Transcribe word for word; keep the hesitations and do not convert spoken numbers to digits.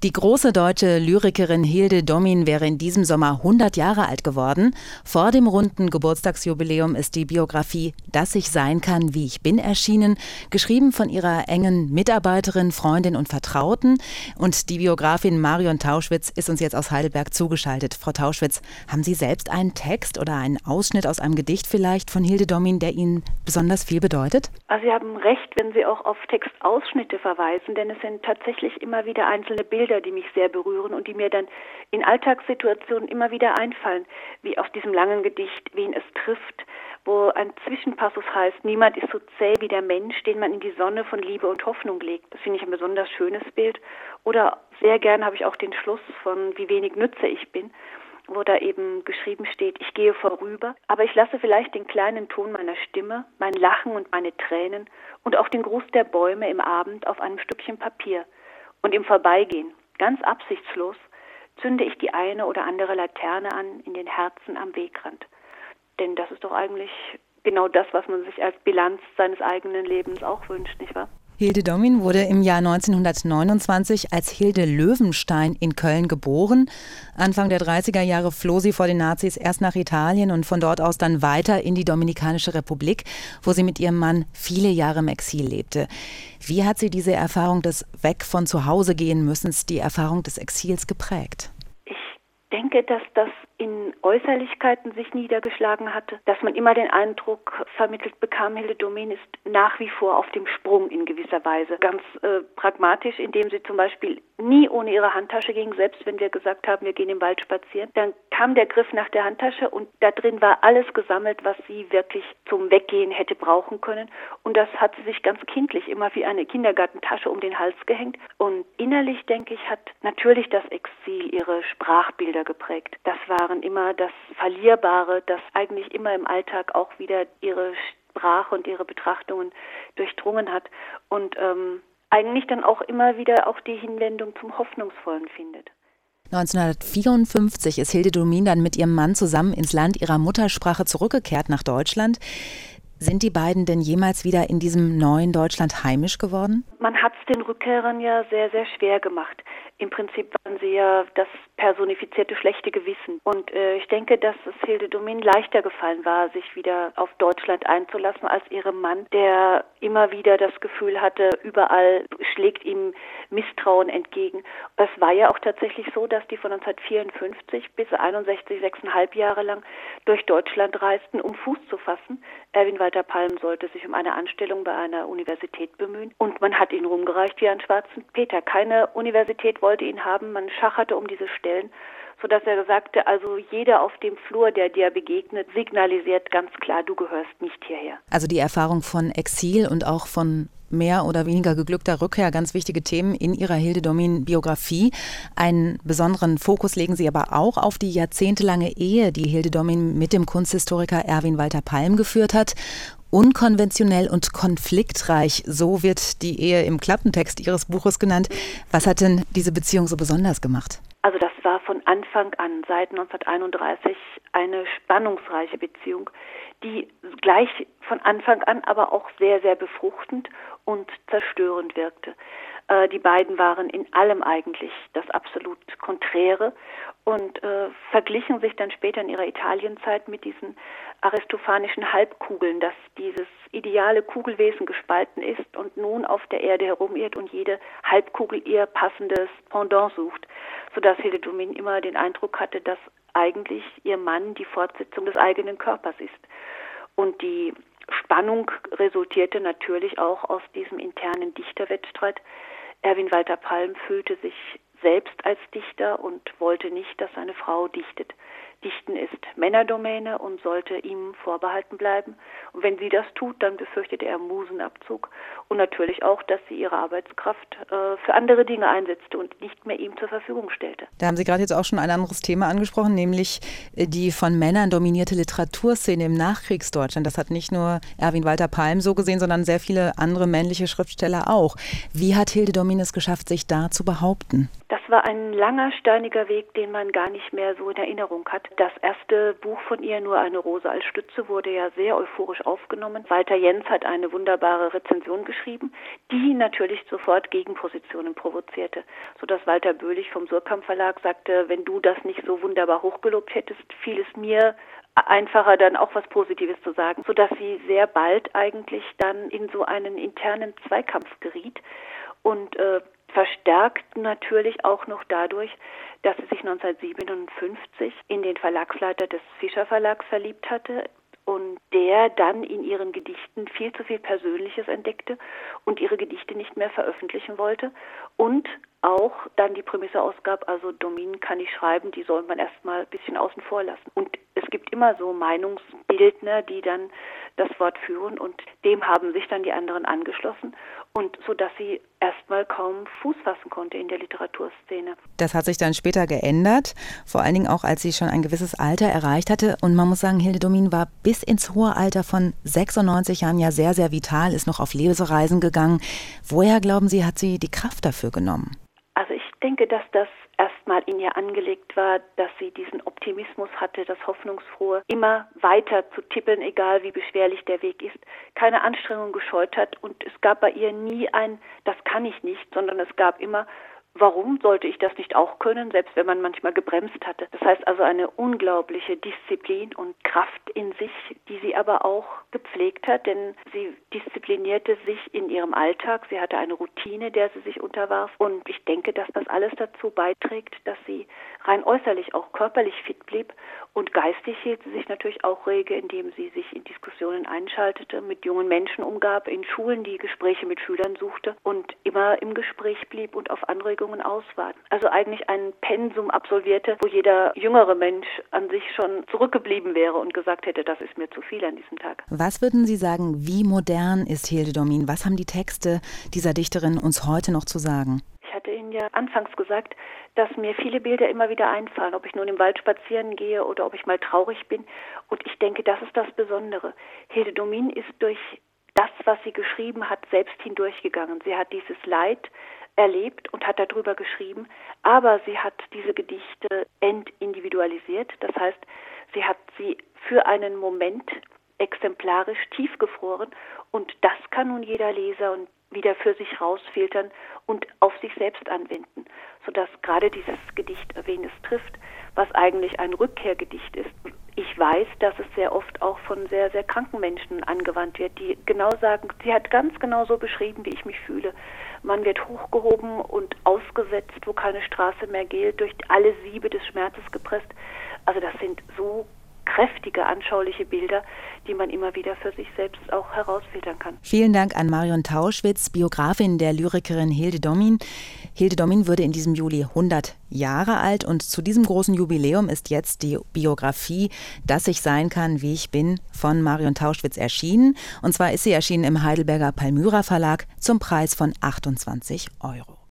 Die große deutsche Lyrikerin Hilde Domin wäre in diesem Sommer hundert Jahre alt geworden. Vor dem runden Geburtstagsjubiläum ist die Biografie »Dass ich sein kann, wie ich bin« erschienen, geschrieben von ihrer engen Mitarbeiterin, Freundin und Vertrauten. Und die Biografin Marion Tauschwitz ist uns jetzt aus Heidelberg zugeschaltet. Frau Tauschwitz, haben Sie selbst einen Text oder einen Ausschnitt aus einem Gedicht vielleicht von Hilde Domin, der Ihnen besonders viel bedeutet? Also Sie haben recht, wenn Sie auch auf Textausschnitte verweisen, denn es sind tatsächlich immer wieder einzelne Bilder, die mich sehr berühren und die mir dann in Alltagssituationen immer wieder einfallen, wie aus diesem langen Gedicht »Wen es trifft«, wo ein Zwischenpassus heißt: Niemand ist so zäh wie der Mensch, den man in die Sonne von Liebe und Hoffnung legt. Das finde ich ein besonders schönes Bild. Oder sehr gern habe ich auch den Schluss von »Wie wenig nütze ich bin«, wo da eben geschrieben steht: Ich gehe vorüber, aber ich lasse vielleicht den kleinen Ton meiner Stimme, mein Lachen und meine Tränen und auch den Gruß der Bäume im Abend auf einem Stückchen Papier. Und im Vorbeigehen, ganz absichtslos, zünde ich die eine oder andere Laterne an in den Herzen am Wegrand. Denn das ist doch eigentlich genau das, was man sich als Bilanz seines eigenen Lebens auch wünscht, nicht wahr? Hilde Domin wurde im Jahr neunzehnhundertneunundzwanzig als Hilde Löwenstein in Köln geboren. Anfang der dreißiger Jahre floh sie vor den Nazis erst nach Italien und von dort aus dann weiter in die Dominikanische Republik, wo sie mit ihrem Mann viele Jahre im Exil lebte. Wie hat sie diese Erfahrung des Weg von zu Hause gehen müssens, die Erfahrung des Exils geprägt? Ich denke, dass das in Äußerlichkeiten sich niedergeschlagen hatte, dass man immer den Eindruck vermittelt bekam, Hilde Domin ist nach wie vor auf dem Sprung in gewisser Weise. Ganz äh, pragmatisch, indem sie zum Beispiel nie ohne ihre Handtasche ging, selbst wenn wir gesagt haben, wir gehen im Wald spazieren. Dann kam der Griff nach der Handtasche und da drin war alles gesammelt, was sie wirklich zum Weggehen hätte brauchen können. Und das hat sie sich ganz kindlich immer wie eine Kindergartentasche um den Hals gehängt. Und innerlich, denke ich, hat natürlich das Exil ihre Sprachbilder geprägt. Das waren immer das Verlierbare, das eigentlich immer im Alltag auch wieder ihre Sprache und ihre Betrachtungen durchdrungen hat und ähm, eigentlich dann auch immer wieder auch die Hinwendung zum Hoffnungsvollen findet. neunzehnhundertvierundfünfzig ist Hilde Domin dann mit ihrem Mann zusammen ins Land ihrer Muttersprache zurückgekehrt nach Deutschland. Sind die beiden denn jemals wieder in diesem neuen Deutschland heimisch geworden? Man hat es den Rückkehrern ja sehr, sehr schwer gemacht. Im Prinzip waren sie ja das personifizierte schlechte Gewissen. Und äh, ich denke, dass es Hilde Domin leichter gefallen war, sich wieder auf Deutschland einzulassen, als ihrem Mann, der immer wieder das Gefühl hatte, überall schlägt ihm Misstrauen entgegen. Es war ja auch tatsächlich so, dass die von neunzehnhundertvierundfünfzig bis einundsechzig, sechseinhalb Jahre lang durch Deutschland reisten, um Fuß zu fassen. Erwin Walter Palm sollte sich um eine Anstellung bei einer Universität bemühen. Und man hat ihn rumgereicht wie einen schwarzen Peter. Keine Universität wollte ihn haben. Man schacherte um diese Stellen, sodass er sagte, also jeder auf dem Flur, der dir begegnet, signalisiert ganz klar, du gehörst nicht hierher. Also die Erfahrung von Exil und auch von mehr oder weniger geglückter Rückkehr, ganz wichtige Themen in ihrer Hilde Domin-Biografie. Einen besonderen Fokus legen Sie aber auch auf die jahrzehntelange Ehe, die Hilde Domin mit dem Kunsthistoriker Erwin Walter Palm geführt hat. Unkonventionell und konfliktreich, so wird die Ehe im Klappentext Ihres Buches genannt. Was hat denn diese Beziehung so besonders gemacht? Also das war von Anfang an, seit neunzehnhunderteinunddreißig, eine spannungsreiche Beziehung, die gleich von Anfang an aber auch sehr, sehr befruchtend und zerstörend wirkte. Äh, die beiden waren in allem eigentlich das absolut Konträre und äh, verglichen sich dann später in ihrer Italienzeit mit diesen aristophanischen Halbkugeln, dass dieses ideale Kugelwesen gespalten ist und nun auf der Erde herumirrt und jede Halbkugel ihr passendes Pendant sucht, sodass Hilde Domin immer den Eindruck hatte, dass eigentlich ihr Mann die Fortsetzung des eigenen Körpers ist. Und die Spannung resultierte natürlich auch aus diesem internen Dichterwettstreit. Erwin Walter Palm fühlte sich selbst als Dichter und wollte nicht, dass seine Frau dichtet. Dichten ist Männerdomäne und sollte ihm vorbehalten bleiben. Und wenn sie das tut, dann befürchtete er Musenabzug und natürlich auch, dass sie ihre Arbeitskraft äh, für andere Dinge einsetzte und nicht mehr ihm zur Verfügung stellte. Da haben Sie gerade jetzt auch schon ein anderes Thema angesprochen, nämlich die von Männern dominierte Literaturszene im Nachkriegsdeutschland. Das hat nicht nur Erwin Walter Palm so gesehen, sondern sehr viele andere männliche Schriftsteller auch. Wie hat Hilde Domin es geschafft, sich da zu behaupten? Das war ein langer, steiniger Weg, den man gar nicht mehr so in Erinnerung hat. Das erste Buch von ihr, Nur eine Rose als Stütze, wurde ja sehr euphorisch aufgenommen. Walter Jentz hat eine wunderbare Rezension geschrieben, die natürlich sofort Gegenpositionen provozierte, sodass Walter Böhlich vom Surkamp Verlag sagte, wenn du das nicht so wunderbar hochgelobt hättest, fiel es mir einfacher, dann auch was Positives zu sagen, sodass sie sehr bald eigentlich dann in so einen internen Zweikampf geriet und äh, verstärkt natürlich auch noch dadurch, dass sie sich neunzehnhundertsiebenundfünfzig in den Verlagsleiter des Fischer Verlags verliebt hatte und der dann in ihren Gedichten viel zu viel Persönliches entdeckte und ihre Gedichte nicht mehr veröffentlichen wollte und auch dann die Prämisse ausgab, also Domin kann nicht schreiben, die soll man erstmal ein bisschen außen vor lassen. Und es gibt immer so Meinungsbildner, die dann das Wort führen und dem haben sich dann die anderen angeschlossen und so dass sie erstmal kaum Fuß fassen konnte in der Literaturszene. Das hat sich dann später geändert, vor allen Dingen auch, als sie schon ein gewisses Alter erreicht hatte. Und man muss sagen, Hilde Domin war bis ins hohe Alter von sechsundneunzig Jahren ja sehr, sehr vital, ist noch auf Lesereisen gegangen. Woher, glauben Sie, hat sie die Kraft dafür genommen? Also ich denke, dass das erstmal in ihr angelegt war, dass sie diesen Optimismus hatte, das Hoffnungsfrohe, immer weiter zu tippeln, egal wie beschwerlich der Weg ist, keine Anstrengung gescheut hat und es gab bei ihr nie ein, das kann ich nicht, sondern es gab immer, warum sollte ich das nicht auch können, selbst wenn man manchmal gebremst hatte. Das heißt also eine unglaubliche Disziplin und Kraft in sich, die sie aber auch gepflegt hat, denn sie disziplinierte sich in ihrem Alltag. Sie hatte eine Routine, der sie sich unterwarf und ich denke, dass das alles dazu beiträgt, dass sie rein äußerlich auch körperlich fit blieb und geistig hielt sie sich natürlich auch rege, indem sie sich in Diskussionen einschaltete, mit jungen Menschen umgab, in Schulen die Gespräche mit Schülern suchte und immer im Gespräch blieb und auf Anregungen auswarten. Also eigentlich ein Pensum absolvierte, wo jeder jüngere Mensch an sich schon zurückgeblieben wäre und gesagt hätte, das ist mir zu viel an diesem Tag. Was würden Sie sagen, wie modern ist Hilde Domin? Was haben die Texte dieser Dichterin uns heute noch zu sagen? Ich hatte Ihnen ja anfangs gesagt, dass mir viele Bilder immer wieder einfallen, ob ich nun im Wald spazieren gehe oder ob ich mal traurig bin. Und ich denke, das ist das Besondere. Hilde Domin ist durch das, was sie geschrieben hat, selbst hindurchgegangen. Sie hat dieses Leid erlebt und hat darüber geschrieben, aber sie hat diese Gedichte entindividualisiert. Das heißt, sie hat sie für einen Moment exemplarisch tiefgefroren und das kann nun jeder Leser und wieder für sich rausfiltern und auf sich selbst anwenden, sodass gerade dieses Gedicht, wen es trifft, was eigentlich ein Rückkehrgedicht ist. Ich weiß, dass es sehr oft auch von sehr, sehr kranken Menschen angewandt wird, die genau sagen, sie hat ganz genau so beschrieben, wie ich mich fühle. Man wird hochgehoben und ausgesetzt, wo keine Straße mehr gilt, durch alle Siebe des Schmerzes gepresst. Also das sind so kräftige, anschauliche Bilder, die man immer wieder für sich selbst auch herausfiltern kann. Vielen Dank an Marion Tauschwitz, Biografin der Lyrikerin Hilde Domin. Hilde Domin würde in diesem Juli hundert Jahre alt und zu diesem großen Jubiläum ist jetzt die Biografie Dass ich sein kann, wie ich bin von Marion Tauschwitz erschienen. Und zwar ist sie erschienen im Heidelberger Palmyra Verlag zum Preis von achtundzwanzig Euro.